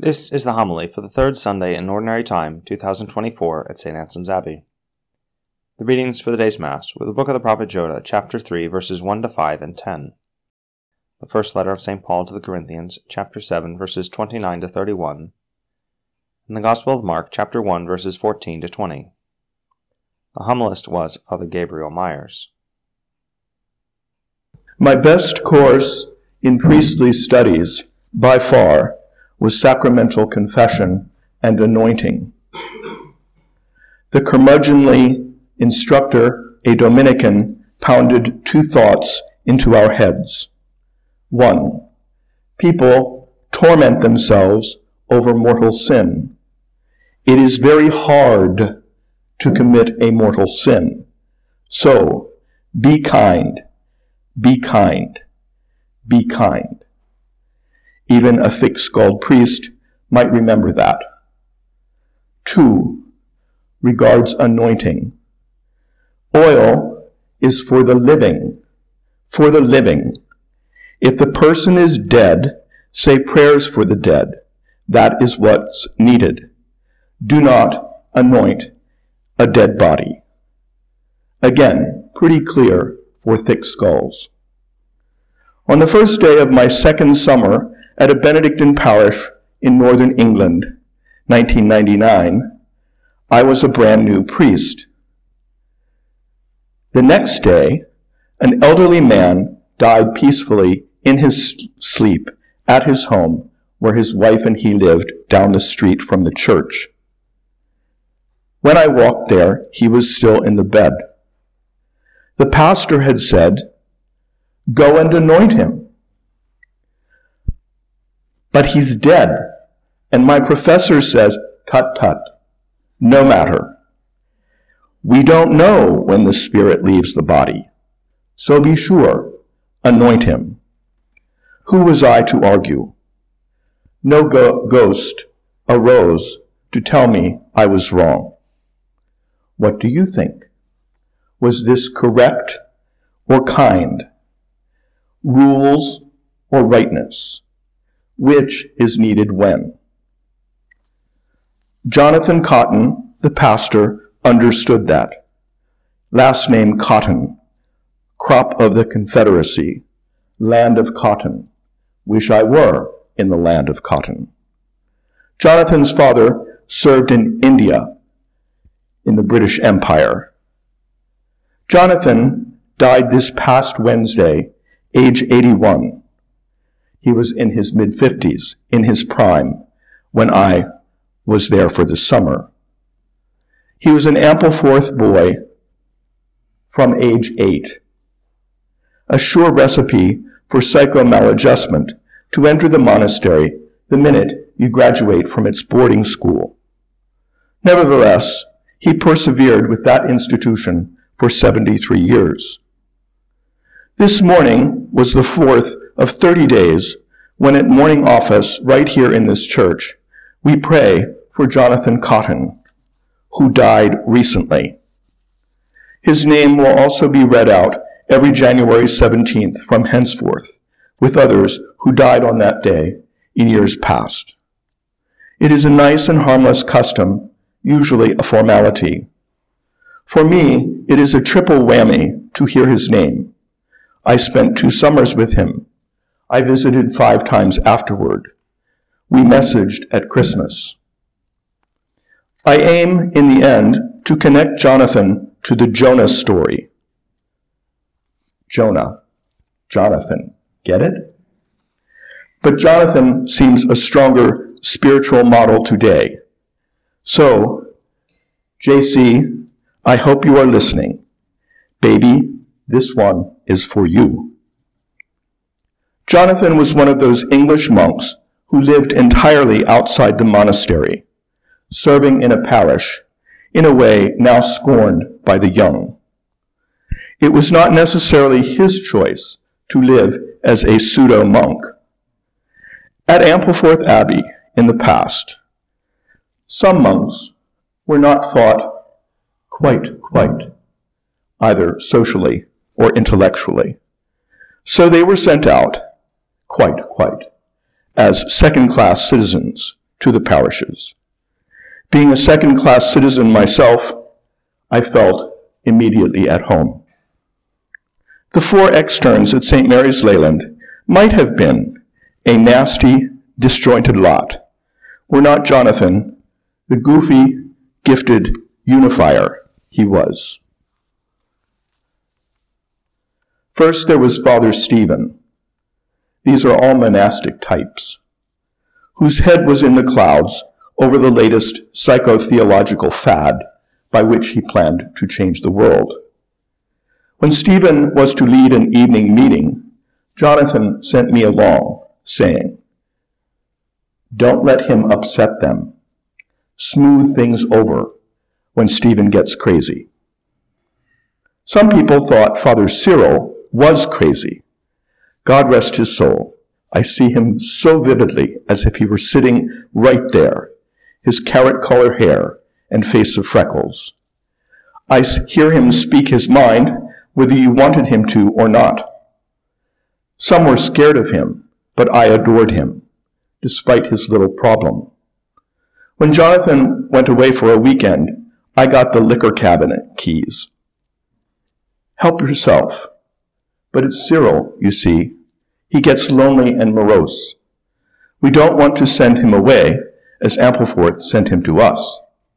This is the homily for the third Sunday in Ordinary Time, 2024, at St. Anselm's Abbey. The readings for the day's Mass were the book of the prophet Jonah, chapter 3, verses 1 to 5 and 10. The first letter of St. Paul to the Corinthians, chapter 7, verses 29 to 31. And the Gospel of Mark, chapter 1, verses 14 to 20. The homilist was Father Gabriel Myers. My best course in priestly studies, by far, was sacramental confession and anointing. The curmudgeonly instructor, a Dominican, pounded two thoughts into our heads. 1. People torment themselves over mortal sin. It is very hard to commit a mortal sin. So, be kind, be kind, be kind. Even a thick-skulled priest might remember that. 2. Regards anointing. Oil is for the living, for the living. If the person is dead, say prayers for the dead. That is what's needed. Do not anoint a dead body. Again, pretty clear for thick skulls. On the first day of my second summer at a Benedictine parish in northern England, 1999, I was a brand new priest. The next day, an elderly man died peacefully in his sleep at his home where his wife and he lived down the street from the church. When I walked there, he was still in the bed. The pastor had said, "Go and anoint him." But he's dead, and my professor says, "Tut, tut, no matter. We don't know when the spirit leaves the body, so be sure, anoint him." Who was I to argue? No ghost arose to tell me I was wrong. What do you think? Was this correct or kind? Rules or rightness? Which is needed when? Jonathan Cotton, the pastor, understood that. Last name Cotton, crop of the Confederacy, land of cotton. Wish I were in the land of cotton. Jonathan's father served in India, in the British Empire. Jonathan died this past Wednesday, age 81. He was in his mid-50s, in his prime, when I was there for the summer. He was an Ampleforth boy from age 8. A sure recipe for psychomaladjustment to enter the monastery the minute you graduate from its boarding school. Nevertheless, he persevered with that institution for 73 years. This morning was the fourth of 30 days when at morning office right here in this church, we pray for Jonathan Cotton, who died recently. His name will also be read out every January 17th from henceforth, with others who died on that day in years past. It is a nice and harmless custom, usually a formality. For me, it is a triple whammy to hear his name. I spent 2 summers with him. I visited 5 times afterward. We messaged at Christmas. I aim, in the end, to connect Jonathan to the Jonah story. Jonah, Jonathan, get it? But Jonathan seems a stronger spiritual model today. So, JC, I hope you are listening. Baby, this one is for you. Jonathan was one of those English monks who lived entirely outside the monastery, serving in a parish, in a way now scorned by the young. It was not necessarily his choice to live as a pseudo-monk. At Ampleforth Abbey in the past, some monks were not thought quite, either socially or intellectually. So they were sent out, quite, as second-class citizens to the parishes. Being a second-class citizen myself, I felt immediately at home. The 4 externs at St. Mary's Leyland might have been a nasty, disjointed lot, were not Jonathan the goofy, gifted unifier he was. First, there was Father Stephen. These are all monastic types, whose head was in the clouds over the latest psychotheological fad by which he planned to change the world. When Stephen was to lead an evening meeting, Jonathan sent me along, saying, "Don't let him upset them. Smooth things over when Stephen gets crazy." Some people thought Father Cyril was crazy. God rest his soul. I see him so vividly, as if he were sitting right there, his carrot-color hair and face of freckles. I hear him speak his mind, whether you wanted him to or not. Some were scared of him, but I adored him, despite his little problem. When Jonathan went away for a weekend, I got the liquor cabinet keys. Help yourself. But it's Cyril, you see. He gets lonely and morose. We don't want to send him away, as Ampleforth sent him to us.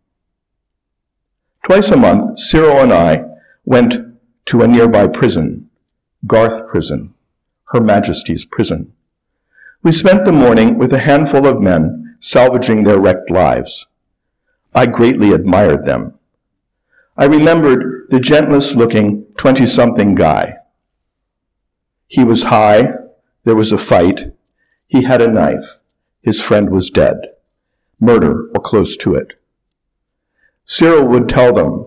Twice a month, Cyril and I went to a nearby prison, Garth Prison, Her Majesty's Prison. We spent the morning with a handful of men salvaging their wrecked lives. I greatly admired them. I remembered the gentlest-looking 20-something guy. He was high, there was a fight, he had a knife, his friend was dead, murder or close to it. Cyril would tell them,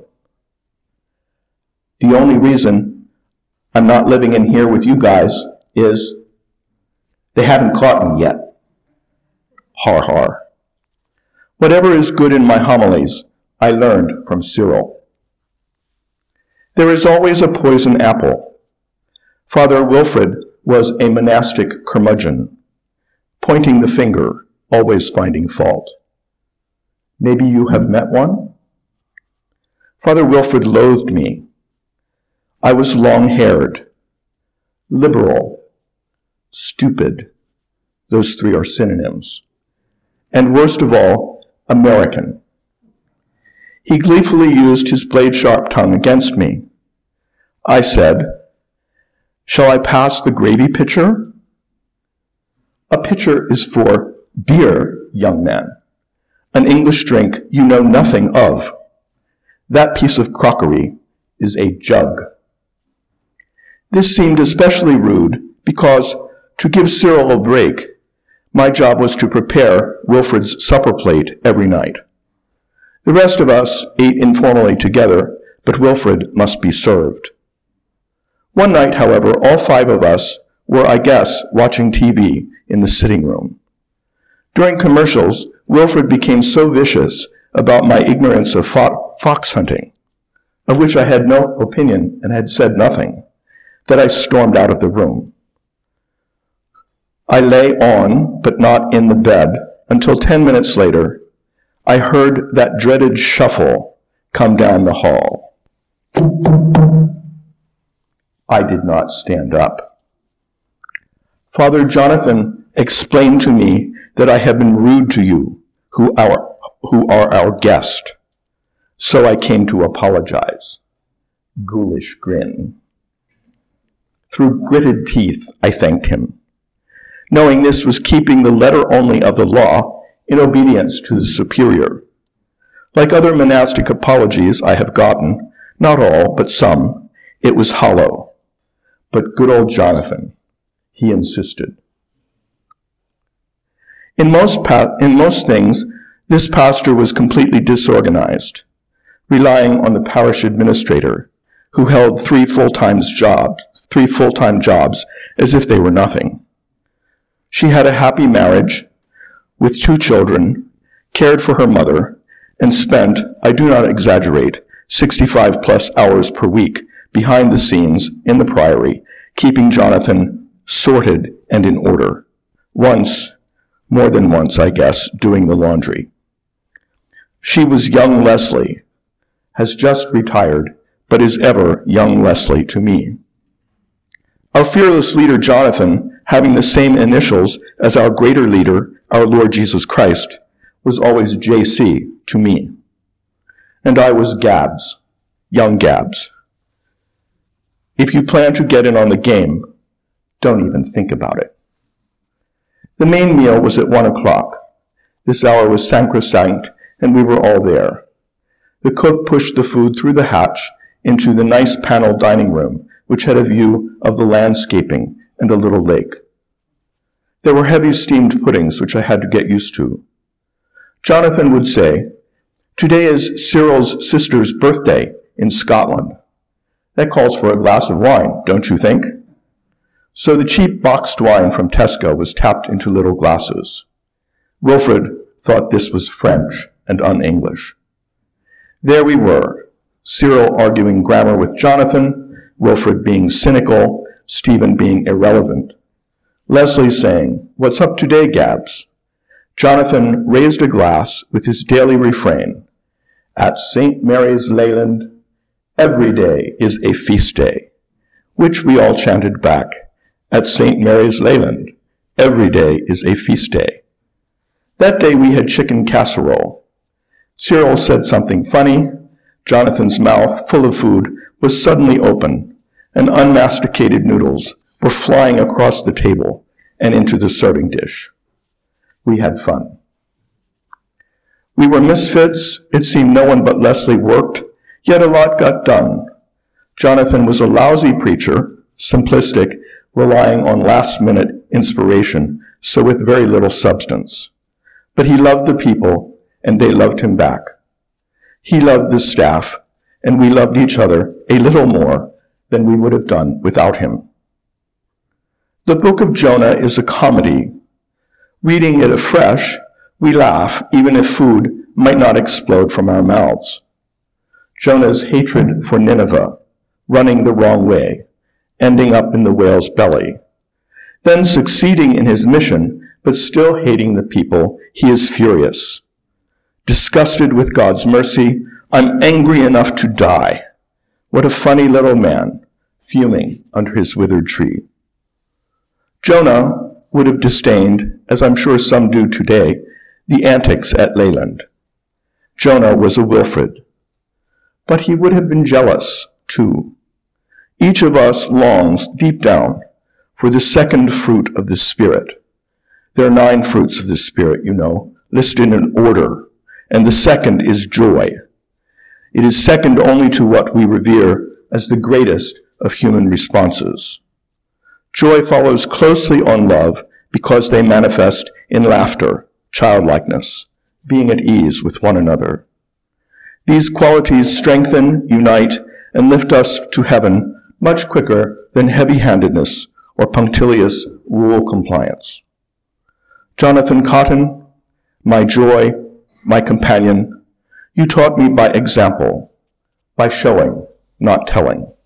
"The only reason I'm not living in here with you guys is they haven't caught me yet." Har har. Whatever is good in my homilies, I learned from Cyril. There is always a poison apple. Father Wilfrid was a monastic curmudgeon, pointing the finger, always finding fault. Maybe you have met one? Father Wilfrid loathed me. I was long-haired, liberal, stupid. Those 3 are synonyms. And worst of all, American. He gleefully used his blade-sharp tongue against me. I said, "Shall I pass the gravy pitcher?" A pitcher is for beer, young man, an English drink you know nothing of. That piece of crockery is a jug. This seemed especially rude because, to give Cyril a break, my job was to prepare Wilfrid's supper plate every night. The rest of us ate informally together, but Wilfrid must be served. One night, however, all 5 of us were, I guess, watching TV in the sitting room. During commercials, Wilfrid became so vicious about my ignorance of fox hunting, of which I had no opinion and had said nothing, that I stormed out of the room. I lay on, but not in the bed, until 10 minutes later, I heard that dreaded shuffle come down the hall. I did not stand up. Father Jonathan explained to me that I had been rude to you, who are our guest. So I came to apologize. Ghoulish grin. Through gritted teeth, I thanked him, knowing this was keeping the letter only of the law in obedience to the superior. Like other monastic apologies I have gotten, not all, but some, it was hollow. But good old Jonathan, he insisted. In most things, this pastor was completely disorganized, relying on the parish administrator, who held 3 full-time jobs as if they were nothing. She had a happy marriage with 2 children, cared for her mother, and spent, I do not exaggerate, 65-plus hours per week behind the scenes in the priory, keeping Jonathan sorted and in order. Once, more than once, I guess, doing the laundry. She was young Leslie, has just retired, but is ever young Leslie to me. Our fearless leader Jonathan, having the same initials as our greater leader, our Lord Jesus Christ, was always JC to me. And I was Gabs, young Gabs. If you plan to get in on the game, don't even think about it. The main meal was at 1 o'clock. This hour was sacrosanct, and we were all there. The cook pushed the food through the hatch into the nice paneled dining room, which had a view of the landscaping and a little lake. There were heavy steamed puddings, which I had to get used to. Jonathan would say, "Today is Cyril's sister's birthday in Scotland. That calls for a glass of wine, don't you think?" So the cheap boxed wine from Tesco was tapped into little glasses. Wilfred thought this was French and un-English. There we were, Cyril arguing grammar with Jonathan, Wilfred being cynical, Stephen being irrelevant. Leslie saying, "What's up today, Gabs?" Jonathan raised a glass with his daily refrain, "At St. Mary's Leyland, every day is a feast day," which we all chanted back, "At St. Mary's Leyland, every day is a feast day." That day we had chicken casserole. Cyril said something funny. Jonathan's mouth, full of food, was suddenly open, and unmasticated noodles were flying across the table and into the serving dish. We had fun. We were misfits. It seemed no one but Leslie worked, yet a lot got done. Jonathan was a lousy preacher, simplistic, relying on last-minute inspiration, so with very little substance. But he loved the people, and they loved him back. He loved the staff, and we loved each other a little more than we would have done without him. The book of Jonah is a comedy. Reading it afresh, we laugh even if food might not explode from our mouths. Jonah's hatred for Nineveh, running the wrong way, ending up in the whale's belly, then succeeding in his mission, but still hating the people, he is furious. Disgusted with God's mercy, "I'm angry enough to die." What a funny little man, fuming under his withered tree. Jonah would have disdained, as I'm sure some do today, the antics at Leyland. Jonah was a Wilfred. But he would have been jealous, too. Each of us longs, deep down, for the second fruit of the Spirit. There are 9 fruits of the Spirit, you know, listed in order, and the second is joy. It is second only to what we revere as the greatest of human responses. Joy follows closely on love because they manifest in laughter, childlikeness, being at ease with one another. These qualities strengthen, unite, and lift us to heaven much quicker than heavy-handedness or punctilious rule compliance. Jonathan Cotton, my joy, my companion, you taught me by example, by showing, not telling.